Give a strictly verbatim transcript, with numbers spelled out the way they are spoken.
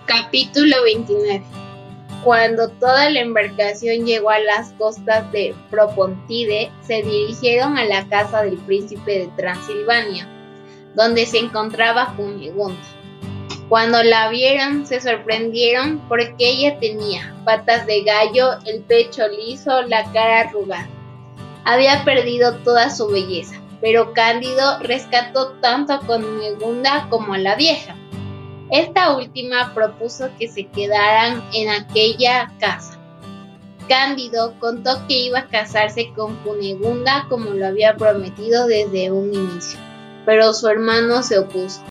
Capítulo veintinueve. Cuando toda la embarcación llegó a las costas de Propontide, se dirigieron a la casa del príncipe de Transilvania, donde se encontraba Cunegunda. Cuando la vieron, se sorprendieron porque ella tenía patas de gallo, el pecho liso, la cara arrugada. Había perdido toda su belleza, pero Cándido rescató tanto a Cunegunda como a la vieja. Esta última propuso que se quedaran en aquella casa. Cándido contó que iba a casarse con Cunegunda como lo había prometido desde un inicio, pero su hermano se opuso.